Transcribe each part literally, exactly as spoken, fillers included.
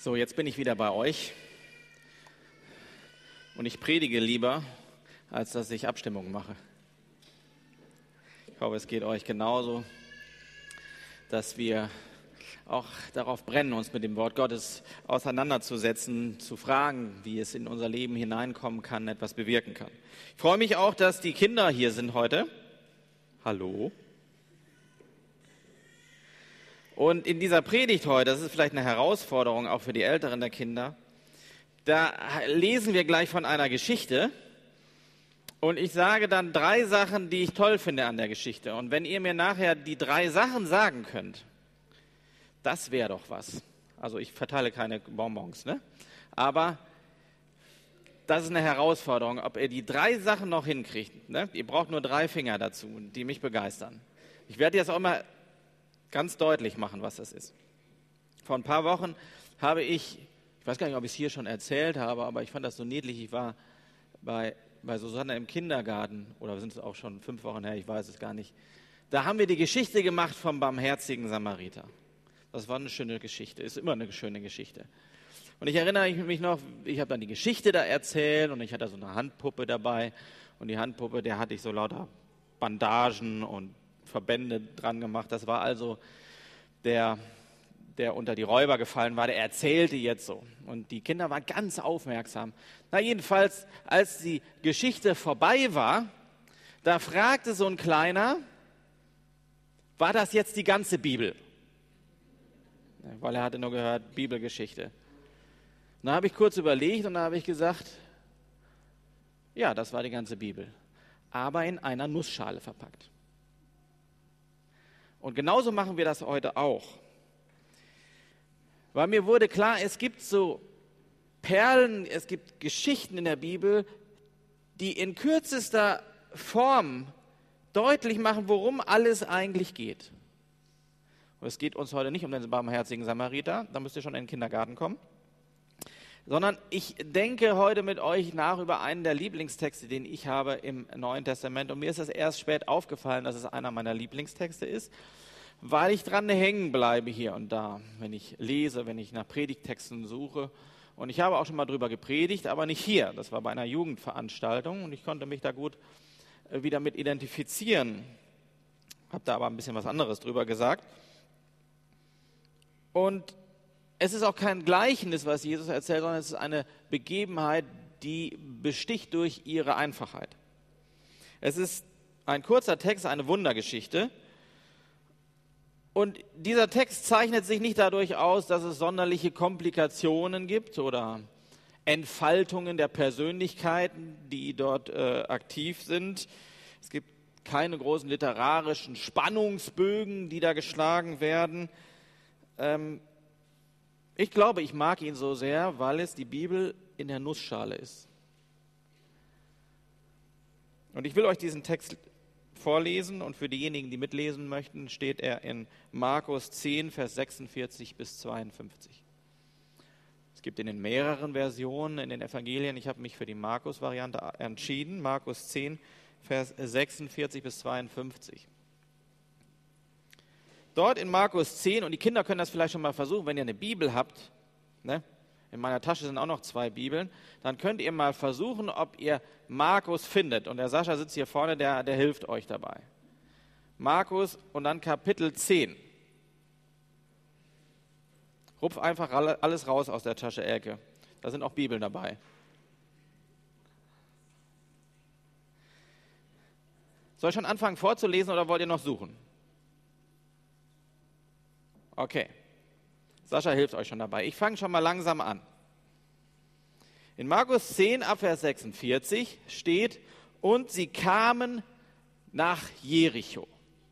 So, jetzt bin ich wieder bei euch und ich predige lieber, als dass ich Abstimmungen mache. Ich hoffe, es geht euch genauso, dass wir auch darauf brennen, uns mit dem Wort Gottes auseinanderzusetzen, zu fragen, wie es in unser Leben hineinkommen kann, etwas bewirken kann. Ich freue mich auch, dass die Kinder hier sind heute. Hallo. Und in dieser Predigt heute, das ist vielleicht eine Herausforderung auch für die Älteren der Kinder, da lesen wir gleich von einer Geschichte und ich sage dann drei Sachen, die ich toll finde an der Geschichte. Und wenn ihr mir nachher die drei Sachen sagen könnt, das wäre doch was. Also ich verteile keine Bonbons, ne? Aber das ist eine Herausforderung, ob ihr die drei Sachen noch hinkriegt. Ne? Ihr braucht nur drei Finger dazu, die mich begeistern. Ich werde jetzt auch mal ganz deutlich machen, was das ist. Vor ein paar Wochen habe ich, ich weiß gar nicht, ob ich es hier schon erzählt habe, aber ich fand das so niedlich. Ich war bei, bei Susanne im Kindergarten, oder sind es auch schon fünf Wochen her, ich weiß es gar nicht. Da haben wir die Geschichte gemacht vom barmherzigen Samariter. Das war eine schöne Geschichte, ist immer eine schöne Geschichte. Und ich erinnere mich noch, ich habe dann die Geschichte da erzählt und ich hatte so eine Handpuppe dabei. Und die Handpuppe, der hatte ich so lauter Bandagen und Verbände dran gemacht. Das war also der, der unter die Räuber gefallen war, der erzählte jetzt so. Und die Kinder waren ganz aufmerksam. Na jedenfalls, als die Geschichte vorbei war, da fragte so ein Kleiner, war das jetzt die ganze Bibel? Weil er hatte nur gehört, Bibelgeschichte. Und da habe ich kurz überlegt und da habe ich gesagt, ja, das war die ganze Bibel, aber in einer Nussschale verpackt. Und genauso machen wir das heute auch. Weil mir wurde klar, es gibt so Perlen, es gibt Geschichten in der Bibel, die in kürzester Form deutlich machen, worum alles eigentlich geht. Und es geht uns heute nicht um den barmherzigen Samariter, da müsst ihr schon in den Kindergarten kommen, sondern ich denke heute mit euch nach über einen der Lieblingstexte, den ich habe im Neuen Testament. Und mir ist es erst spät aufgefallen, dass es einer meiner Lieblingstexte ist, weil ich dran hängen bleibe hier und da, wenn ich lese, wenn ich nach Predigttexten suche. Und ich habe auch schon mal drüber gepredigt, aber nicht hier. Das war bei einer Jugendveranstaltung und ich konnte mich da gut wieder mit identifizieren. Habe da aber ein bisschen was anderes drüber gesagt. Und es ist auch kein Gleichnis, was Jesus erzählt, sondern es ist eine Begebenheit, die besticht durch ihre Einfachheit. Es ist ein kurzer Text, eine Wundergeschichte. Und dieser Text zeichnet sich nicht dadurch aus, dass es sonderliche Komplikationen gibt oder Entfaltungen der Persönlichkeiten, die dort äh, aktiv sind. Es gibt keine großen literarischen Spannungsbögen, die da geschlagen werden. Ähm, Ich glaube, ich mag ihn so sehr, weil es die Bibel in der Nussschale ist. Und ich will euch diesen Text vorlesen und für diejenigen, die mitlesen möchten, steht er in Markus zehn, Vers sechsundvierzig bis zweiundfünfzig. Es gibt ihn in mehreren Versionen in den Evangelien. Ich habe mich für die Markus-Variante entschieden. Markus zehn, Vers sechsundvierzig bis zweiundfünfzig. Dort in Markus zehn, und die Kinder können das vielleicht schon mal versuchen, wenn ihr eine Bibel habt, ne? In meiner Tasche sind auch noch zwei Bibeln, dann könnt ihr mal versuchen, ob ihr Markus findet. Und der Sascha sitzt hier vorne, der, der hilft euch dabei. Markus und dann Kapitel zehn. Rupf einfach alles raus aus der Tasche, Elke. Da sind auch Bibeln dabei. Soll ich schon anfangen vorzulesen oder wollt ihr noch suchen? Okay, Sascha hilft euch schon dabei. Ich fange schon mal langsam an. In Markus zehn, ab Vers sechsundvierzig steht, und sie kamen nach Jericho.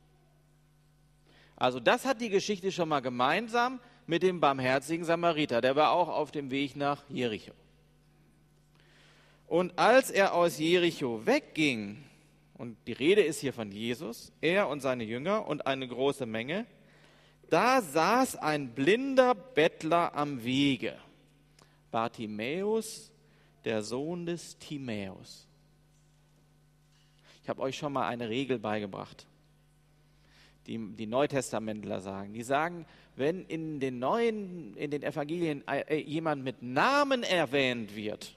Also das hat die Geschichte schon mal gemeinsam mit dem barmherzigen Samariter. Der war auch auf dem Weg nach Jericho. Und als er aus Jericho wegging, und die Rede ist hier von Jesus, er und seine Jünger und eine große Menge, da saß ein blinder Bettler am Wege, Bartimäus, der Sohn des Timäus. Ich habe euch schon mal eine Regel beigebracht, die die Neutestamentler sagen. Die sagen, wenn in den neuen, in den Evangelien jemand mit Namen erwähnt wird,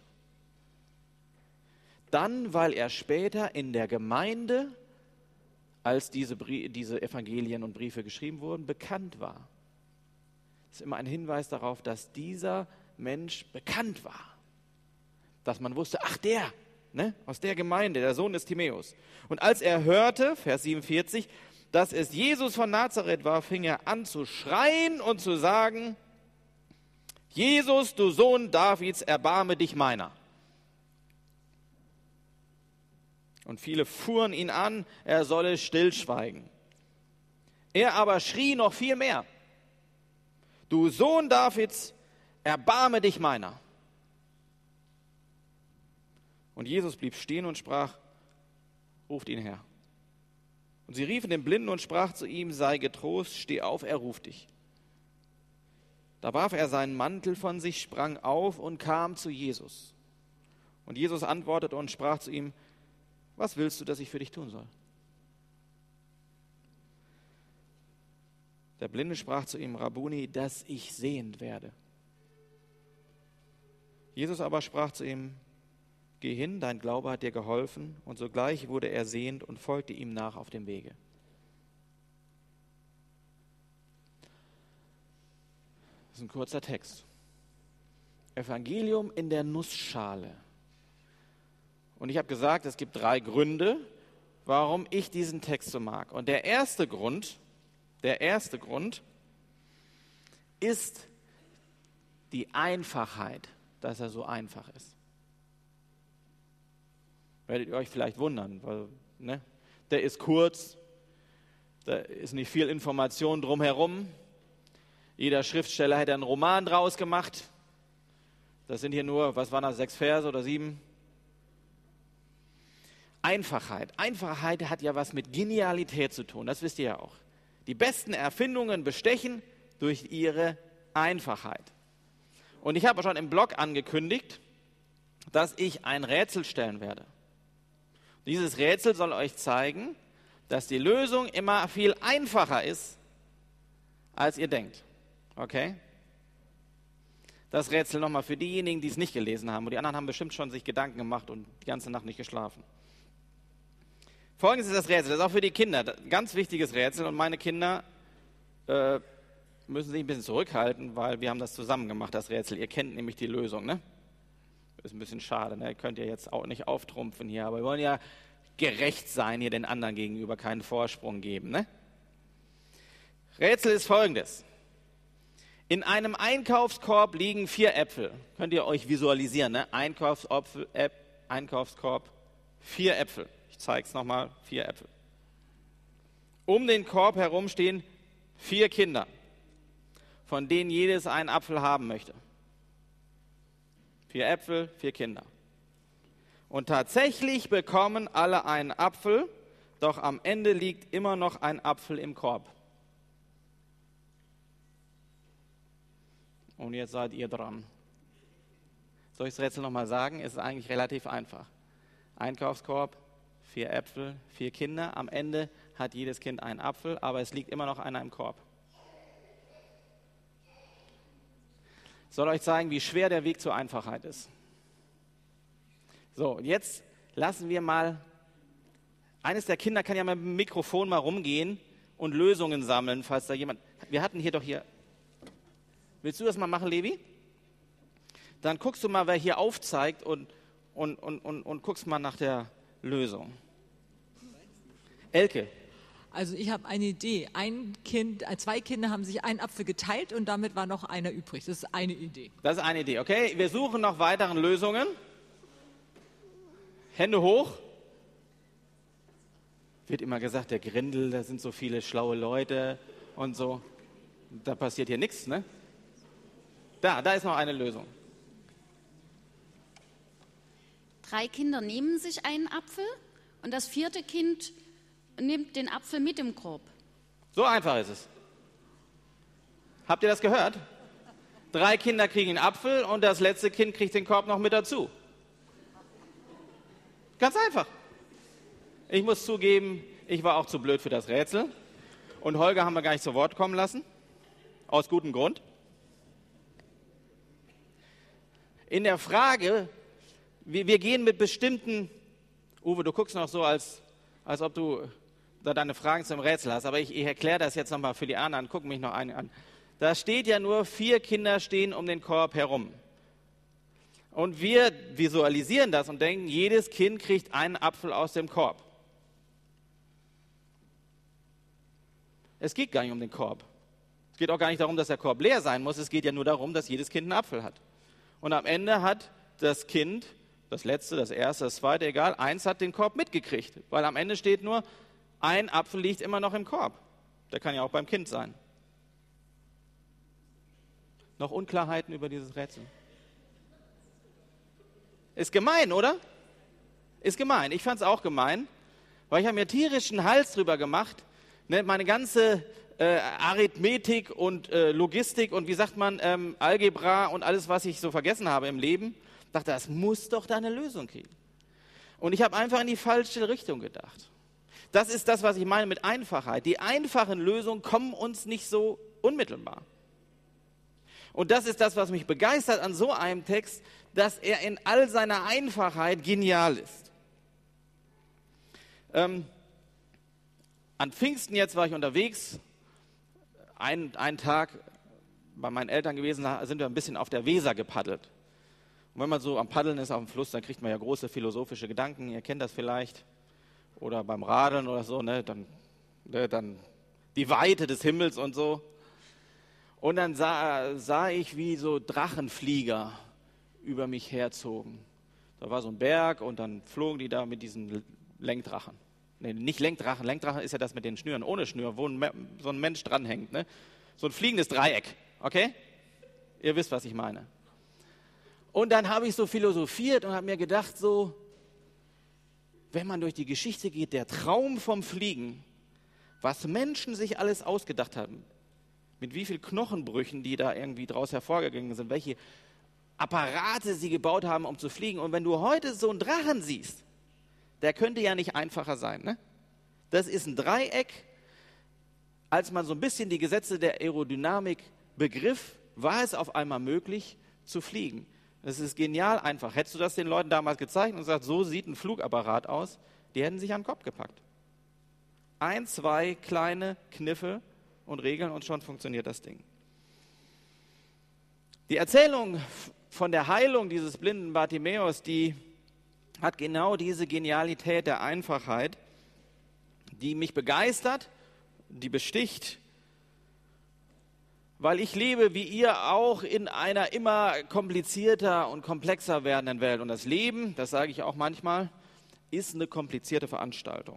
dann, weil er später in der Gemeinde, als diese, diese Evangelien und Briefe geschrieben wurden, bekannt war. Das ist immer ein Hinweis darauf, dass dieser Mensch bekannt war. Dass man wusste, ach der, ne, aus der Gemeinde, der Sohn des Timäus. Und als er hörte, Vers siebenundvierzig, dass es Jesus von Nazareth war, fing er an zu schreien und zu sagen, Jesus, du Sohn Davids, erbarme dich meiner. Und viele fuhren ihn an, er solle stillschweigen. Er aber schrie noch viel mehr, du Sohn Davids, erbarme dich meiner. Und Jesus blieb stehen und sprach, ruft ihn her. Und sie riefen den Blinden und sprach zu ihm, sei getrost, steh auf, er ruft dich. Da warf er seinen Mantel von sich, sprang auf und kam zu Jesus. Und Jesus antwortete und sprach zu ihm, was willst du, dass ich für dich tun soll? Der Blinde sprach zu ihm, Rabbuni, dass ich sehend werde. Jesus aber sprach zu ihm, geh hin, dein Glaube hat dir geholfen. Und sogleich wurde er sehend und folgte ihm nach auf dem Wege. Das ist ein kurzer Text. Evangelium in der Nussschale. Und ich habe gesagt, es gibt drei Gründe, warum ich diesen Text so mag. Und der erste Grund, der erste Grund ist die Einfachheit, dass er so einfach ist. Werdet ihr euch vielleicht wundern, weil ne, der ist kurz, da ist nicht viel Information drumherum. Jeder Schriftsteller hätte einen Roman draus gemacht. Das sind hier nur, was waren das, sechs Verse oder sieben? Einfachheit. Einfachheit hat ja was mit Genialität zu tun, das wisst ihr ja auch. Die besten Erfindungen bestechen durch ihre Einfachheit. Und ich habe schon im Blog angekündigt, dass ich ein Rätsel stellen werde. Dieses Rätsel soll euch zeigen, dass die Lösung immer viel einfacher ist, als ihr denkt. Okay? Das Rätsel nochmal für diejenigen, die es nicht gelesen haben. Und die anderen haben bestimmt schon sich Gedanken gemacht und die ganze Nacht nicht geschlafen. Folgendes ist das Rätsel, das ist auch für die Kinder ein ganz wichtiges Rätsel. Und meine Kinder äh, müssen sich ein bisschen zurückhalten, weil wir haben das zusammen gemacht, das Rätsel. Ihr kennt nämlich die Lösung, ne? Ist ein bisschen schade, ne? Könnt ihr jetzt auch nicht auftrumpfen hier. Aber wir wollen ja gerecht sein, hier den anderen gegenüber keinen Vorsprung geben, ne? Rätsel ist folgendes. In einem Einkaufskorb liegen vier Äpfel. Könnt ihr euch visualisieren, ne? Einkaufskorb, Äp, Einkaufskorb, vier Äpfel. Ich zeige es nochmal, vier Äpfel. Um den Korb herum stehen vier Kinder, von denen jedes einen Apfel haben möchte. Vier Äpfel, vier Kinder. Und tatsächlich bekommen alle einen Apfel, doch am Ende liegt immer noch ein Apfel im Korb. Und jetzt seid ihr dran. Soll ich das Rätsel nochmal sagen? Es ist eigentlich relativ einfach. Einkaufskorb, vier Äpfel, vier Kinder. Am Ende hat jedes Kind einen Apfel, aber es liegt immer noch einer im Korb. Ich soll euch zeigen, wie schwer der Weg zur Einfachheit ist. So, jetzt lassen wir mal, eines der Kinder kann ja mit dem Mikrofon mal rumgehen und Lösungen sammeln, falls da jemand, wir hatten hier doch hier, willst du das mal machen, Levi? Dann guckst du mal, wer hier aufzeigt und, und, und, und, und guckst mal nach der Lösung. Elke. Also ich habe eine Idee. Ein Kind, zwei Kinder haben sich einen Apfel geteilt und damit war noch einer übrig. Das ist eine Idee. Das ist eine Idee, okay? Wir suchen noch weitere Lösungen. Hände hoch. Wird immer gesagt, der Grindel, da sind so viele schlaue Leute und so. Da passiert hier nichts, ne? Da, da ist noch eine Lösung. Drei Kinder nehmen sich einen Apfel und das vierte Kind nimmt den Apfel mit im Korb. So einfach ist es. Habt ihr das gehört? Drei Kinder kriegen einen Apfel und das letzte Kind kriegt den Korb noch mit dazu. Ganz einfach. Ich muss zugeben, ich war auch zu blöd für das Rätsel. Und Holger haben wir gar nicht zu Wort kommen lassen. Aus gutem Grund. In der Frage, wir, wir gehen mit bestimmten, Uwe, du guckst noch so, als, als ob du da deine Fragen zum Rätsel hast, aber ich, ich erkläre das jetzt nochmal für die anderen, guck mich noch einen an. Da steht ja nur, vier Kinder stehen um den Korb herum. Und wir visualisieren das und denken, jedes Kind kriegt einen Apfel aus dem Korb. Es geht gar nicht um den Korb. Es geht auch gar nicht darum, dass der Korb leer sein muss. Es geht ja nur darum, dass jedes Kind einen Apfel hat. Und am Ende hat das Kind, das letzte, das erste, das zweite, egal, eins hat den Korb mitgekriegt. Weil am Ende steht nur, ein Apfel liegt immer noch im Korb. Der kann ja auch beim Kind sein. Noch Unklarheiten über dieses Rätsel? Ist gemein, oder? Ist gemein. Ich fand es auch gemein, weil ich habe mir tierischen Hals drüber gemacht. Ne, meine ganze äh, Arithmetik und äh, Logistik und wie sagt man, ähm, Algebra und alles, was ich so vergessen habe im Leben, dachte, das muss doch da eine Lösung kriegen. Und ich habe einfach in die falsche Richtung gedacht. Das ist das, was ich meine mit Einfachheit. Die einfachen Lösungen kommen uns nicht so unmittelbar. Und das ist das, was mich begeistert an so einem Text, dass er in all seiner Einfachheit genial ist. Ähm, an Pfingsten jetzt war ich unterwegs, einen, einen Tag bei meinen Eltern gewesen, da sind wir ein bisschen auf der Weser gepaddelt. Und wenn man so am Paddeln ist auf dem Fluss, dann kriegt man ja große philosophische Gedanken, ihr kennt das vielleicht. Oder beim Radeln oder so, ne, dann, ne, dann die Weite des Himmels und so. Und dann sah, sah ich, wie so Drachenflieger über mich herzogen. Da war so ein Berg und dann flogen die da mit diesen Lenkdrachen. Nee, nicht Lenkdrachen, Lenkdrachen ist ja das mit den Schnüren, ohne Schnür, wo ein, so ein Mensch dranhängt. Ne? So ein fliegendes Dreieck, okay? Ihr wisst, was ich meine. Und dann habe ich so philosophiert und habe mir gedacht, so, wenn man durch die Geschichte geht, der Traum vom Fliegen, was Menschen sich alles ausgedacht haben, mit wie vielen Knochenbrüchen, die da irgendwie draus hervorgegangen sind, welche Apparate sie gebaut haben, um zu fliegen. Und wenn du heute so einen Drachen siehst, der könnte ja nicht einfacher sein. Ne? Das ist ein Dreieck. Als man so ein bisschen die Gesetze der Aerodynamik begriff, war es auf einmal möglich zu fliegen. Das ist genial einfach. Hättest du das den Leuten damals gezeigt und gesagt, so sieht ein Flugapparat aus, die hätten sich an den Kopf gepackt. Ein, zwei kleine Kniffe und Regeln und schon funktioniert das Ding. Die Erzählung von der Heilung dieses blinden Bartimäus, die hat genau diese Genialität der Einfachheit, die mich begeistert, die besticht, weil ich lebe, wie ihr auch, in einer immer komplizierter und komplexer werdenden Welt. Und das Leben, das sage ich auch manchmal, ist eine komplizierte Veranstaltung.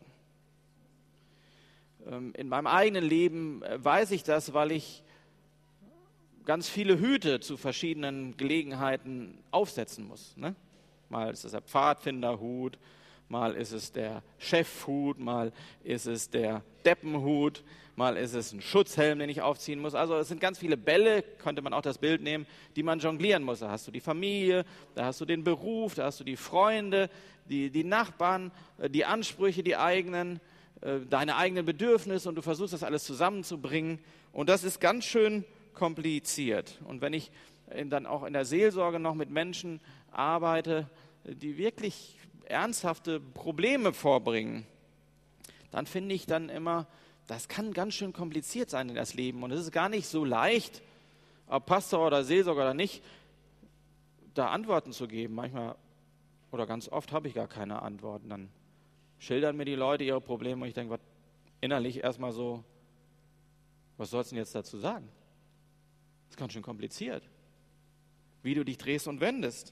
In meinem eigenen Leben weiß ich das, weil ich ganz viele Hüte zu verschiedenen Gelegenheiten aufsetzen muss. Ne? Mal ist es der Pfadfinderhut, mal ist es der Chefhut, mal ist es der Deppenhut, mal ist es ein Schutzhelm, den ich aufziehen muss. Also es sind ganz viele Bälle, könnte man auch das Bild nehmen, die man jonglieren muss. Da hast du die Familie, da hast du den Beruf, da hast du die Freunde, die, die Nachbarn, die Ansprüche, die eigenen, deine eigenen Bedürfnisse und du versuchst das alles zusammenzubringen. Und das ist ganz schön kompliziert. Und wenn ich dann auch in der Seelsorge noch mit Menschen arbeite, die wirklich ernsthafte Probleme vorbringen, dann finde ich dann immer, das kann ganz schön kompliziert sein in das Leben. Und es ist gar nicht so leicht, ob Pastor oder Seelsorger oder nicht, da Antworten zu geben. Manchmal oder ganz oft habe ich gar keine Antworten. Dann schildern mir die Leute ihre Probleme und ich denke, was innerlich erstmal so, was sollst du denn jetzt dazu sagen? Das ist ganz schön kompliziert, wie du dich drehst und wendest.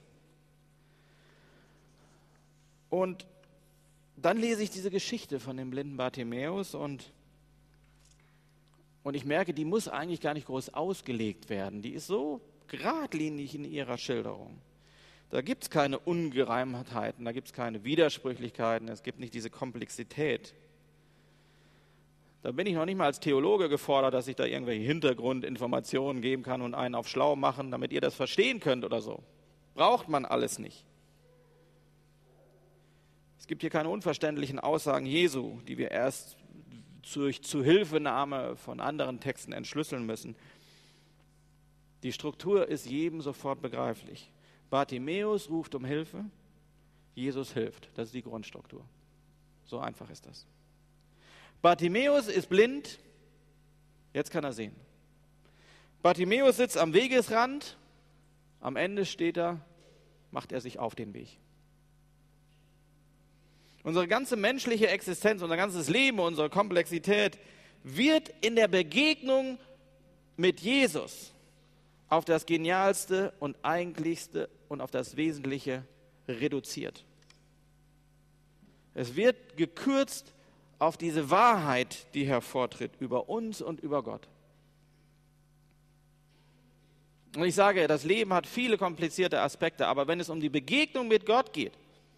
Und dann lese ich diese Geschichte von dem blinden Bartimäus und, und ich merke, die muss eigentlich gar nicht groß ausgelegt werden. Die ist so geradlinig in ihrer Schilderung. Da gibt es keine Ungereimtheiten, da gibt es keine Widersprüchlichkeiten, es gibt nicht diese Komplexität. Da bin ich noch nicht mal als Theologe gefordert, dass ich da irgendwelche Hintergrundinformationen geben kann und einen auf schlau machen, damit ihr das verstehen könnt oder so. Braucht man alles nicht. Es gibt hier keine unverständlichen Aussagen Jesu, die wir erst durch Zuhilfenahme von anderen Texten entschlüsseln müssen. Die Struktur ist jedem sofort begreiflich. Bartimäus ruft um Hilfe, Jesus hilft. Das ist die Grundstruktur. So einfach ist das. Bartimäus ist blind, jetzt kann er sehen. Bartimäus sitzt am Wegesrand, am Ende steht er, macht er sich auf den Weg. Unsere ganze menschliche Existenz, unser ganzes Leben, unsere Komplexität wird in der Begegnung mit Jesus auf das Genialste und Eigentlichste und auf das Wesentliche reduziert. Es wird gekürzt auf diese Wahrheit, die hervortritt über uns und über Gott. Und ich sage, das Leben hat viele komplizierte Aspekte, aber wenn es um die Begegnung mit Gott geht,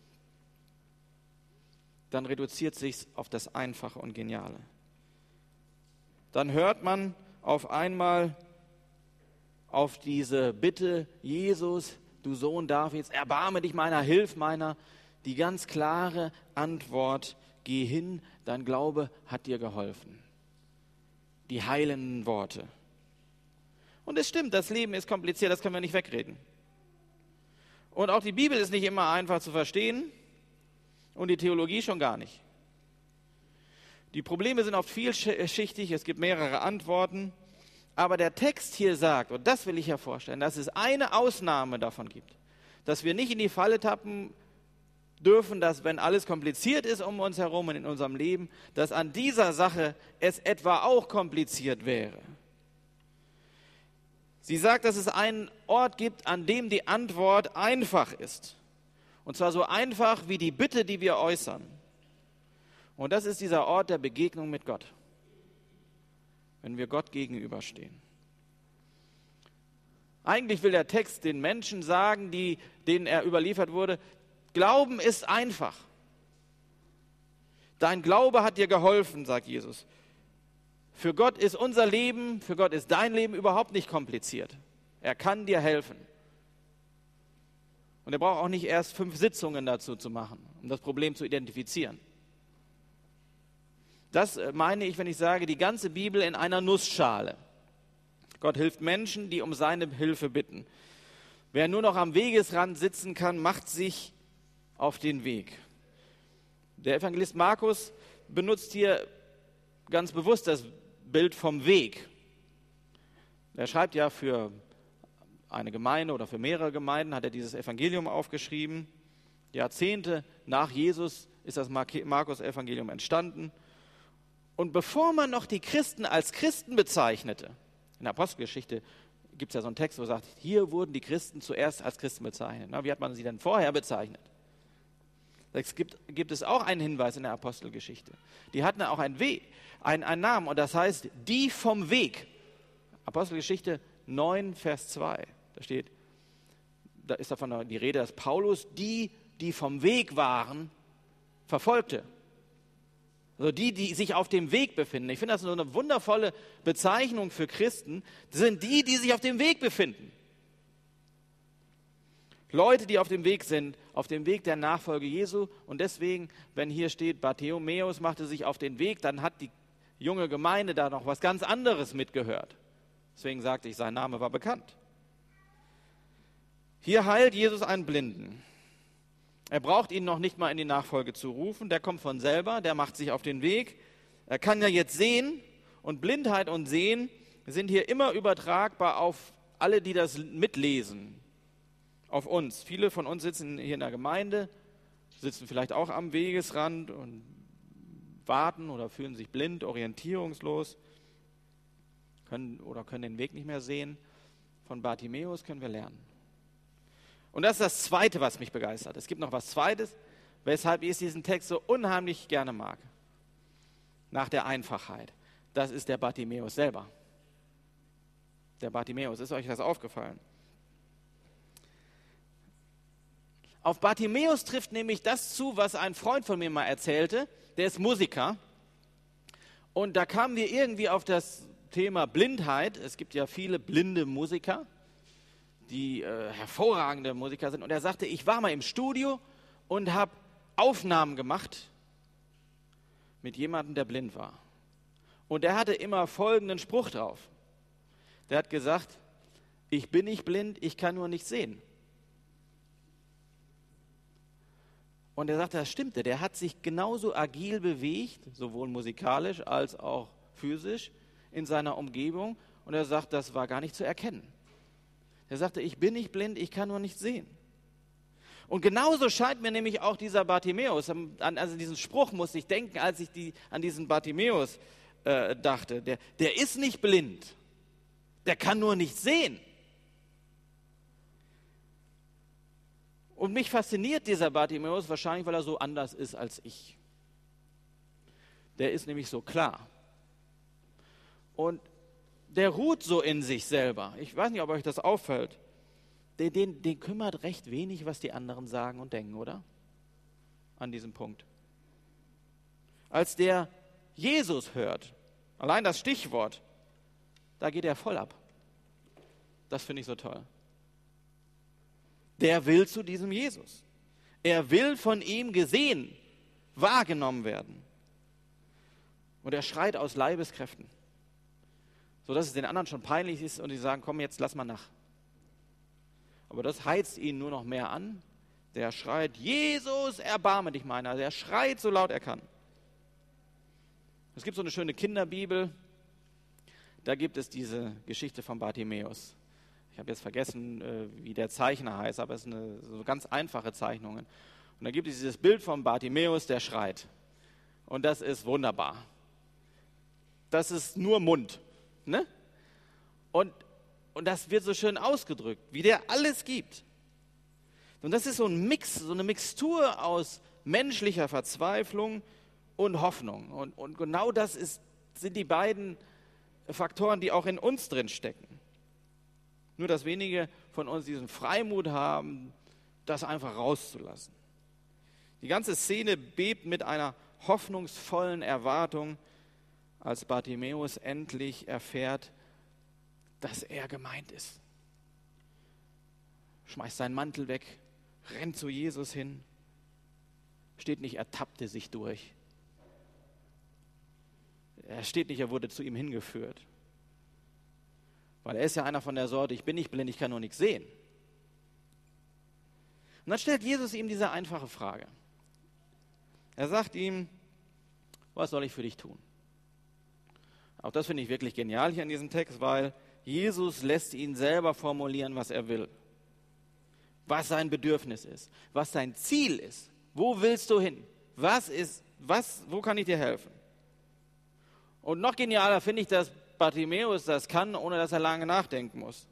dann reduziert sich auf das Einfache und Geniale. Dann hört man auf einmal auf diese Bitte, Jesus, du Sohn Davids, erbarme dich meiner, hilf meiner, die ganz klare Antwort, geh hin, dein Glaube hat dir geholfen. Die heilenden Worte. Und es stimmt, das Leben ist kompliziert, das können wir nicht wegreden. Und auch die Bibel ist nicht immer einfach zu verstehen und die Theologie schon gar nicht. Die Probleme sind oft vielschichtig, es gibt mehrere Antworten, aber der Text hier sagt, und das will ich hervorstellen, dass es eine Ausnahme davon gibt, dass wir nicht in die Falle tappen dürfen, dass wenn alles kompliziert ist um uns herum und in unserem Leben, dass an dieser Sache es etwa auch kompliziert wäre. Sie sagt, dass es einen Ort gibt, an dem die Antwort einfach ist. Und zwar so einfach wie die Bitte, die wir äußern. Und das ist dieser Ort der Begegnung mit Gott. Wenn wir Gott gegenüberstehen. Eigentlich will der Text den Menschen sagen, die, denen er überliefert wurde, Glauben ist einfach. Dein Glaube hat dir geholfen, sagt Jesus. Für Gott ist unser Leben, für Gott ist dein Leben überhaupt nicht kompliziert. Er kann dir helfen. Und er braucht auch nicht erst fünf Sitzungen dazu zu machen, um das Problem zu identifizieren. Das meine ich, wenn ich sage, die ganze Bibel in einer Nussschale. Gott hilft Menschen, die um seine Hilfe bitten. Wer nur noch am Wegesrand sitzen kann, macht sich auf den Weg. Der Evangelist Markus benutzt hier ganz bewusst das Bild vom Weg. Er schreibt ja für eine Gemeinde oder für mehrere Gemeinden, hat er dieses Evangelium aufgeschrieben. Jahrzehnte nach Jesus ist das Markus-Evangelium entstanden. Und bevor man noch die Christen als Christen bezeichnete, in der Apostelgeschichte gibt es ja so einen Text, wo sagt, hier wurden die Christen zuerst als Christen bezeichnet. Na, wie hat man sie denn vorher bezeichnet? Es gibt, gibt es auch einen Hinweis in der Apostelgeschichte. Die hatten auch einen, Weg, einen, einen Namen und das heißt, die vom Weg. Apostelgeschichte neun, Vers zwei. Da steht, da ist davon die Rede, dass Paulus die, die vom Weg waren, verfolgte. Also die, die sich auf dem Weg befinden. Ich finde das so eine wundervolle Bezeichnung für Christen. Das sind die, die sich auf dem Weg befinden. Leute, die auf dem Weg sind, auf dem Weg der Nachfolge Jesu. Und deswegen, wenn hier steht, Bartimäus machte sich auf den Weg, dann hat die junge Gemeinde da noch was ganz anderes mitgehört. Deswegen sagte ich, sein Name war bekannt. Hier heilt Jesus einen Blinden. Er braucht ihn noch nicht mal in die Nachfolge zu rufen, der kommt von selber, der macht sich auf den Weg. Er kann ja jetzt sehen und Blindheit und Sehen sind hier immer übertragbar auf alle, die das mitlesen, auf uns. Viele von uns sitzen hier in der Gemeinde, sitzen vielleicht auch am Wegesrand und warten oder fühlen sich blind, orientierungslos, können oder können den Weg nicht mehr sehen. Von Bartimäus können wir lernen. Und das ist das Zweite, was mich begeistert. Es gibt noch was Zweites, weshalb ich diesen Text so unheimlich gerne mag. Nach der Einfachheit. Das ist der Bartimäus selber. Der Bartimäus, ist euch das aufgefallen? Auf Bartimäus trifft nämlich das zu, was ein Freund von mir mal erzählte. Der ist Musiker. Und da kamen wir irgendwie auf das Thema Blindheit. Es gibt ja viele blinde Musiker, die äh, hervorragende Musiker sind. Und er sagte, ich war mal im Studio und habe Aufnahmen gemacht mit jemandem, der blind war. Und der hatte immer folgenden Spruch drauf. Der hat gesagt, Ich bin nicht blind, ich kann nur nicht sehen. Und er sagte, das stimmte, der hat sich genauso agil bewegt, sowohl musikalisch als auch physisch in seiner Umgebung. Und er sagt, das war gar nicht zu erkennen. Er sagte, ich bin nicht blind, ich kann nur nicht sehen. Und genauso scheint mir nämlich auch dieser Bartimäus, an also diesen Spruch musste ich denken, als ich die, an diesen Bartimäus äh, dachte. Der, der ist nicht blind, der kann nur nicht sehen. Und mich fasziniert dieser Bartimäus wahrscheinlich, weil er so anders ist als ich. Der ist nämlich so klar. Und der ruht so in sich selber. Ich weiß nicht, ob euch das auffällt. Den, den, den kümmert recht wenig, was die anderen sagen und denken, oder? An diesem Punkt. Als der Jesus hört, allein das Stichwort, da geht er voll ab. Das finde ich so toll. Der will zu diesem Jesus. Er will von ihm gesehen, wahrgenommen werden. Und er schreit aus Leibeskräften, sodass es den anderen schon peinlich ist und die sagen, komm, jetzt lass mal nach. Aber das heizt ihn nur noch mehr an. Der schreit, Jesus, erbarme dich meiner. Der schreit so laut er kann. Es gibt so eine schöne Kinderbibel, da gibt es diese Geschichte von Bartimäus. Ich habe jetzt vergessen, wie der Zeichner heißt, aber es sind eine, so ganz einfache Zeichnungen. Und da gibt es dieses Bild von Bartimäus, der schreit. Und das ist wunderbar. Das ist nur Mund. Ne? Und, und das wird so schön ausgedrückt, wie der alles gibt. Und das ist so ein Mix, so eine Mixtur aus menschlicher Verzweiflung und Hoffnung. Und, und genau das ist, sind die beiden Faktoren, die auch in uns drin stecken. Nur, dass wenige von uns diesen Freimut haben, das einfach rauszulassen. Die ganze Szene bebt mit einer hoffnungsvollen Erwartung, als Bartimäus endlich erfährt, dass er gemeint ist. Schmeißt seinen Mantel weg, rennt zu Jesus hin, steht nicht, er tappte sich durch. Er steht nicht, er wurde zu ihm hingeführt. Weil er ist ja einer von der Sorte, ich bin nicht blind, ich kann nur nichts sehen. Und dann stellt Jesus ihm diese einfache Frage. Er sagt ihm, was soll ich für dich tun? Auch das finde ich wirklich genial hier in diesem Text, weil Jesus lässt ihn selber formulieren, was er will. Was sein Bedürfnis ist, was sein Ziel ist. Wo willst du hin? Was ist, was, wo kann ich dir helfen? Und noch genialer finde ich, dass Bartimäus das kann, ohne dass er lange nachdenken muss.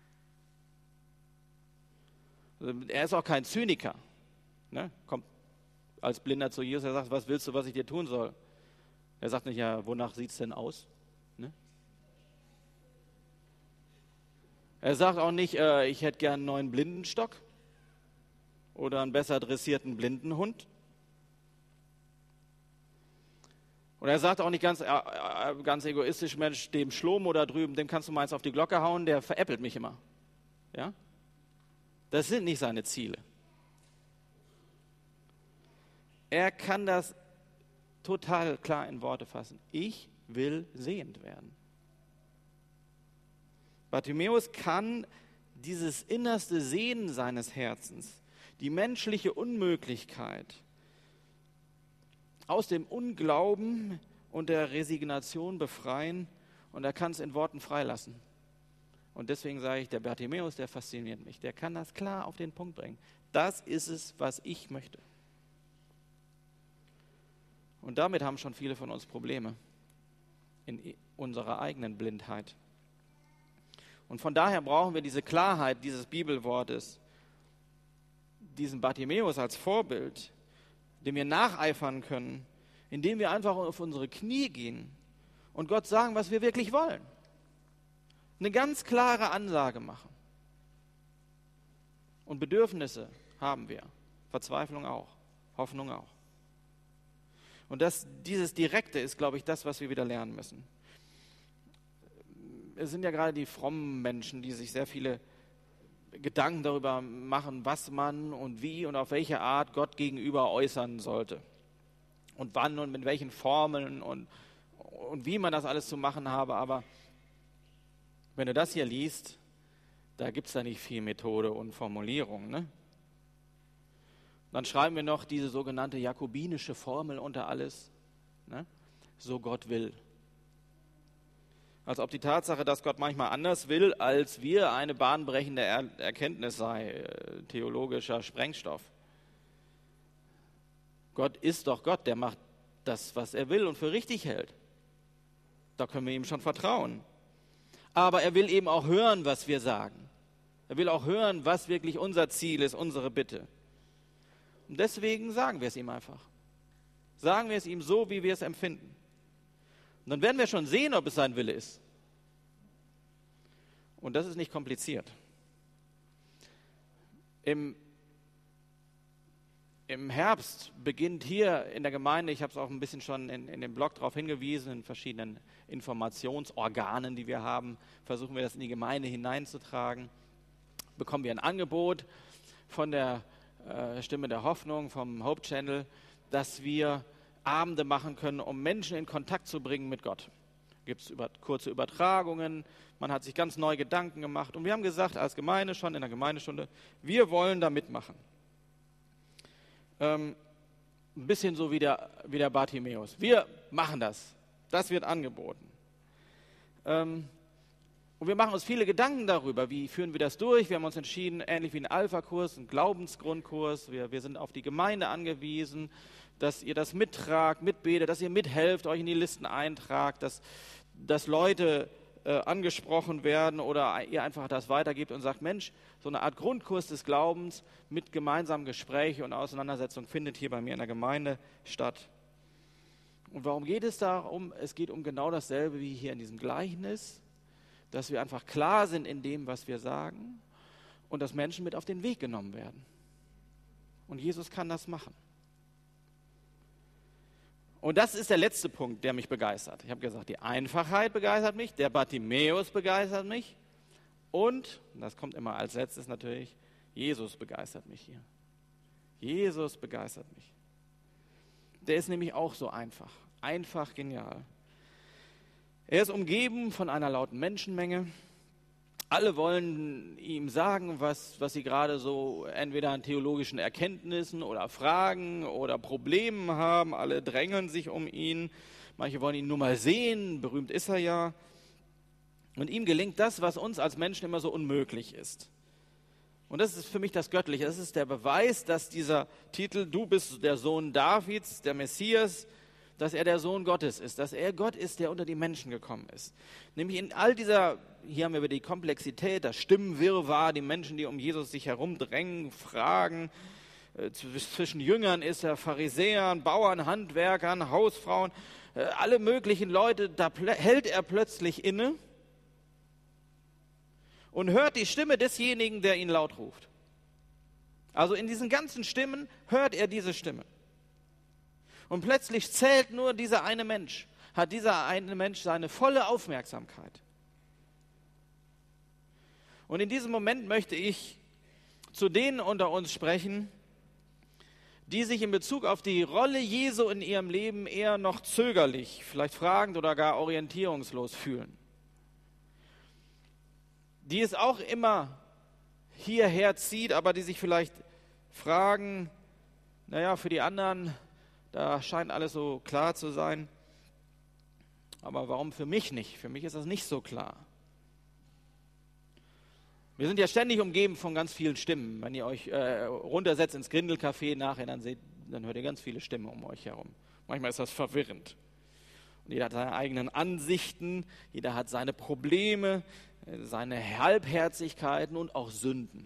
Er ist auch kein Zyniker. Ne? Kommt als Blinder zu Jesus, er sagt, was willst du, was ich dir tun soll? Er sagt nicht, ja, wonach sieht es denn aus? Ne? Er sagt auch nicht, äh, ich hätte gern einen neuen Blindenstock oder einen besser dressierten Blindenhund. Und er sagt auch nicht ganz, äh, äh, ganz egoistisch, Mensch, dem Schlomo da drüben, dem kannst du mal eins auf die Glocke hauen, der veräppelt mich immer. Ja? Das sind nicht seine Ziele. Er kann das total klar in Worte fassen. Ich will sehend werden. Bartimäus kann dieses innerste Sehnen seines Herzens, die menschliche Unmöglichkeit, aus dem Unglauben und der Resignation befreien und er kann es in Worten freilassen. Und deswegen sage ich, der Bartimäus, der fasziniert mich. Der kann das klar auf den Punkt bringen. Das ist es, was ich möchte. Und damit haben schon viele von uns Probleme in unserer eigenen Blindheit. Und von daher brauchen wir diese Klarheit dieses Bibelwortes, diesen Bartimäus als Vorbild, dem wir nacheifern können, indem wir einfach auf unsere Knie gehen und Gott sagen, was wir wirklich wollen. Eine ganz klare Ansage machen. Und Bedürfnisse haben wir, Verzweiflung auch, Hoffnung auch. Und das, dieses Direkte ist, glaube ich, das, was wir wieder lernen müssen. Es sind ja gerade die frommen Menschen, die sich sehr viele Gedanken darüber machen, was man und wie und auf welche Art Gott gegenüber äußern sollte. Und wann und mit welchen Formeln und, und wie man das alles zu machen habe. Aber wenn du das hier liest, Da gibt es da nicht viel Methode und Formulierung. Ne? Dann schreiben wir noch diese sogenannte jakobinische Formel unter alles. Ne? So Gott will. Als ob die Tatsache, dass Gott manchmal anders will, als wir, eine bahnbrechende er- Erkenntnis sei, äh, theologischer Sprengstoff. Gott ist doch Gott, der macht das, was er will und für richtig hält. Da können wir ihm schon vertrauen. Aber er will eben auch hören, was wir sagen. Er will auch hören, was wirklich unser Ziel ist, unsere Bitte. Und deswegen sagen wir es ihm einfach. Sagen wir es ihm so, wie wir es empfinden. Und dann werden wir schon sehen, ob es sein Wille ist. Und das ist nicht kompliziert. Im, im Herbst beginnt hier in der Gemeinde, ich habe es auch ein bisschen schon in, in dem Blog darauf hingewiesen, in verschiedenen Informationsorganen, die wir haben, versuchen wir das in die Gemeinde hineinzutragen. Bekommen wir ein Angebot von der äh, Stimme der Hoffnung, vom Hope Channel, dass wir Abende machen können, um Menschen in Kontakt zu bringen mit Gott. Gibt es über, kurze Übertragungen, man hat sich ganz neue Gedanken gemacht und wir haben gesagt, als Gemeinde schon in der Gemeindestunde, wir wollen da mitmachen. Ähm, ein bisschen so wie der, wie der Bartimäus. Wir machen das. Das wird angeboten. Ähm, Und wir machen uns viele Gedanken darüber, wie führen wir das durch. Wir haben uns entschieden, ähnlich wie ein Alpha-Kurs, ein Glaubensgrundkurs. Wir, wir sind auf die Gemeinde angewiesen, dass ihr das mittragt, mitbetet, dass ihr mithelft, euch in die Listen eintragt, dass, dass Leute äh, angesprochen werden oder ihr einfach das weitergebt und sagt, Mensch, so eine Art Grundkurs des Glaubens mit gemeinsamen Gesprächen und Auseinandersetzungen findet hier bei mir in der Gemeinde statt. Und warum geht es darum? Es geht um genau dasselbe wie hier in diesem Gleichnis, dass wir einfach klar sind in dem, was wir sagen und dass Menschen mit auf den Weg genommen werden. Und Jesus kann das machen. Und das ist der letzte Punkt, der mich begeistert. Ich habe gesagt, die Einfachheit begeistert mich, der Bartimäus begeistert mich und, das kommt immer als letztes natürlich, Jesus begeistert mich hier. Jesus begeistert mich. Der ist nämlich auch so einfach, einfach genial. Er ist umgeben von einer lauten Menschenmenge. Alle wollen ihm sagen, was, was sie gerade so entweder an theologischen Erkenntnissen oder Fragen oder Problemen haben. Alle drängeln sich um ihn. Manche wollen ihn nur mal sehen. Berühmt ist er ja. Und ihm gelingt das, was uns als Menschen immer so unmöglich ist. Und das ist für mich das Göttliche. Das ist der Beweis, dass dieser Titel, du bist der Sohn Davids, der Messias, dass er der Sohn Gottes ist, dass er Gott ist, der unter die Menschen gekommen ist. Nämlich in all dieser, hier haben wir über die Komplexität, das Stimmenwirrwarr, die Menschen, die um Jesus sich herumdrängen, fragen, äh, zwischen Jüngern ist er, Pharisäern, Bauern, Handwerkern, Hausfrauen, äh, alle möglichen Leute, da plö- hält er plötzlich inne und hört die Stimme desjenigen, der ihn laut ruft. Also in diesen ganzen Stimmen hört er diese Stimme. Und plötzlich zählt nur dieser eine Mensch, hat dieser eine Mensch seine volle Aufmerksamkeit. Und in diesem Moment möchte ich zu denen unter uns sprechen, die sich in Bezug auf die Rolle Jesu in ihrem Leben eher noch zögerlich, vielleicht fragend oder gar orientierungslos fühlen. Die es auch immer hierher zieht, aber die sich vielleicht fragen, naja, für die anderen, da scheint alles so klar zu sein. Aber warum für mich nicht? Für mich ist das nicht so klar. Wir sind ja ständig umgeben von ganz vielen Stimmen. Wenn ihr euch äh, runtersetzt ins Grindelcafé nachher, dann, seht, dann hört ihr ganz viele Stimmen um euch herum. Manchmal ist das verwirrend. Und jeder hat seine eigenen Ansichten, jeder hat seine Probleme, seine Halbherzigkeiten und auch Sünden.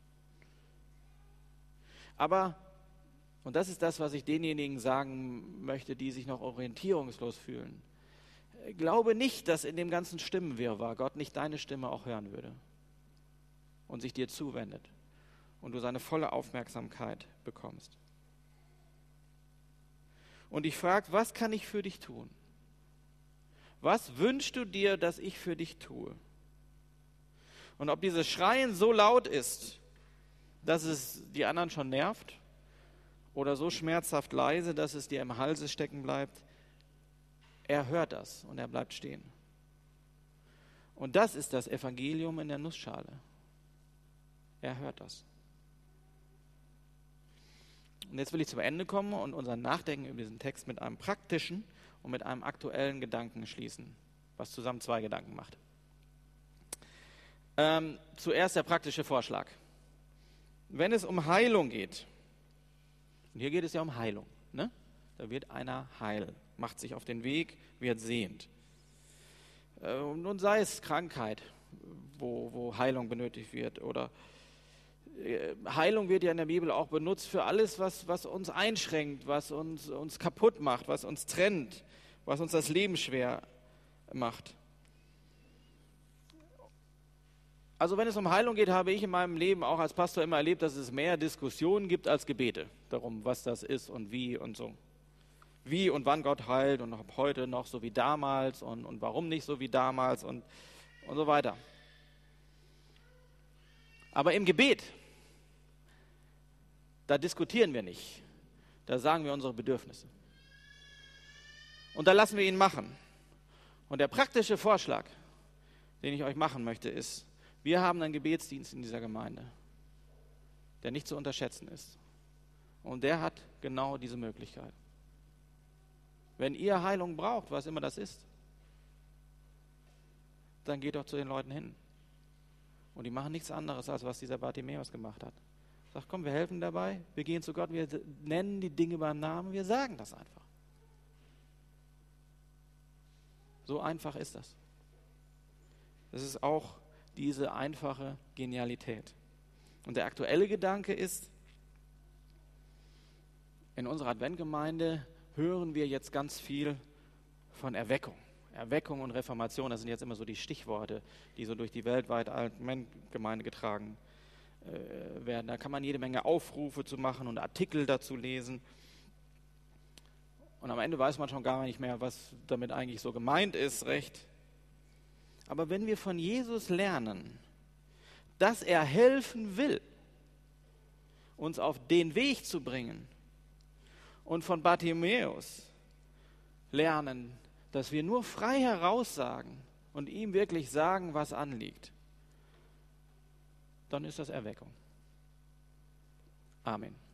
Aber und das ist das, was ich denjenigen sagen möchte, die sich noch orientierungslos fühlen. Glaube nicht, dass in dem ganzen Stimmenwirrwarr Gott nicht deine Stimme auch hören würde und sich dir zuwendet und du seine volle Aufmerksamkeit bekommst. Und ich frage, was kann ich für dich tun? Was wünschst du dir, dass ich für dich tue? Und ob dieses Schreien so laut ist, dass es die anderen schon nervt, oder so schmerzhaft leise, dass es dir im Halse stecken bleibt, er hört das und er bleibt stehen. Und das ist das Evangelium in der Nussschale. Er hört das. Und jetzt will ich zum Ende kommen und unser Nachdenken über diesen Text mit einem praktischen und mit einem aktuellen Gedanken schließen, was zusammen zwei Gedanken macht. Ähm, zuerst der praktische Vorschlag. Wenn es um Heilung geht, und hier geht es ja um Heilung, ne? Da wird einer heil, macht sich auf den Weg, wird sehend. Äh, und nun sei es Krankheit, wo, wo Heilung benötigt wird, oder äh, Heilung wird ja in der Bibel auch benutzt für alles, was, was uns einschränkt, was uns, uns kaputt macht, was uns trennt, was uns das Leben schwer macht. Also wenn es um Heilung geht, habe ich in meinem Leben auch als Pastor immer erlebt, dass es mehr Diskussionen gibt als Gebete darum, was das ist und wie und so. Wie und wann Gott heilt und ob heute noch so wie damals und, und warum nicht so wie damals und, und so weiter. Aber im Gebet, da diskutieren wir nicht. Da sagen wir unsere Bedürfnisse. Und da lassen wir ihn machen. Und der praktische Vorschlag, den ich euch machen möchte, ist, wir haben einen Gebetsdienst in dieser Gemeinde, der nicht zu unterschätzen ist. Und der hat genau diese Möglichkeit. Wenn ihr Heilung braucht, was immer das ist, dann geht doch zu den Leuten hin. Und die machen nichts anderes, als was dieser Bartimäus gemacht hat. Sagt, komm, wir helfen dabei, wir gehen zu Gott, wir nennen die Dinge beim Namen, wir sagen das einfach. So einfach ist das. Das ist auch diese einfache Genialität. Und der aktuelle Gedanke ist, in unserer Adventgemeinde hören wir jetzt ganz viel von Erweckung. Erweckung und Reformation, das sind jetzt immer so die Stichworte, die so durch die weltweite Adventgemeinde getragen äh, werden. Da kann man jede Menge Aufrufe zu machen und Artikel dazu lesen. Und am Ende weiß man schon gar nicht mehr, was damit eigentlich so gemeint ist, recht. Aber wenn wir von Jesus lernen, dass er helfen will, uns auf den Weg zu bringen, und von Bartimäus lernen, dass wir nur frei heraussagen und ihm wirklich sagen, was anliegt, dann ist das Erweckung. Amen.